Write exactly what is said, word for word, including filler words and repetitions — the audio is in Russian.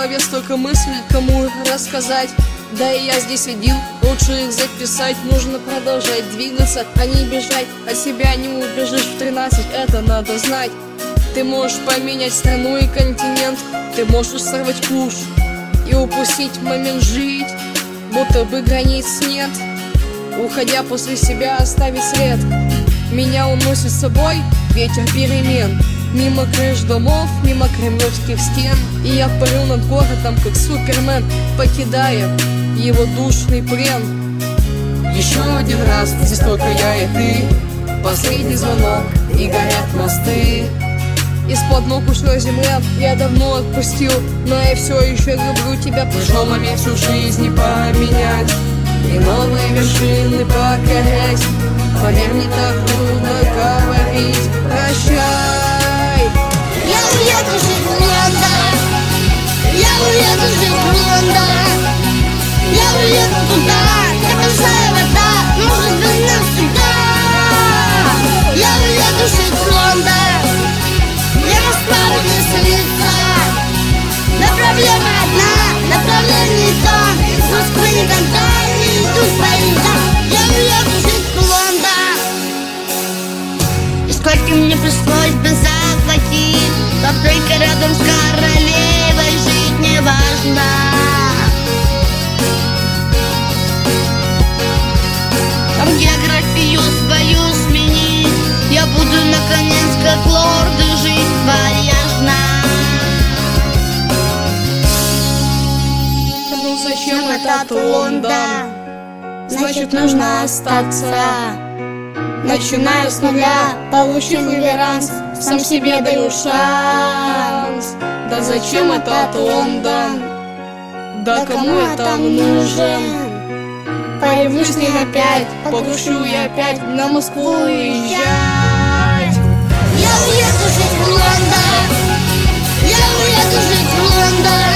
голове столько мыслей, кому их рассказать. Да и я здесь один, лучше их записать. Нужно продолжать двигаться, а не бежать. От себя не убежишь в тринадцать, это надо знать. Ты можешь поменять страну и континент, ты можешь сорвать куш и упустить момент жить, будто бы границ нет. Уходя после себя оставить след. Меня уносит с собой ветер перемен. Мимо крыш домов, мимо кремлевских стен. И я парю над городом, как Супермен, покидая его душный плен. Еще один раз, здесь только я и ты. Последний звонок, и горят мосты. Из-под ног ушла земля, я давно отпустил, но я все еще люблю тебя. Пришло момент всю жизнь не поменять и новые вершины покорять. Поверь, мне так трудно говорить прощай. Я уеду жить в Лондон, я уеду жить в Лондон. Я уеду туда, где большая вода, может быть навсегда. Я уеду жить в Лондон, где расплавлены лица. Но проблема одна, направление то. Из Москвы никогда не идут поезда. Я уеду жить в Лондон. И сколько мне пришлось бы заплатить, но только рядом с королевой жить не важно. Там географию свою сменить, я буду наконец как лорды жить вальяжно. Ну зачем этот Лондон? Значит, нужно остаться. Начинаю с нуля, получу реверанс, сам себе даю шанс. Да зачем этот Лондон? Да кому это нужен? Появлюсь с ним опять, погрушу я опять на Москву уезжать. Я уеду жить в Лондон, я уеду жить в Лондон.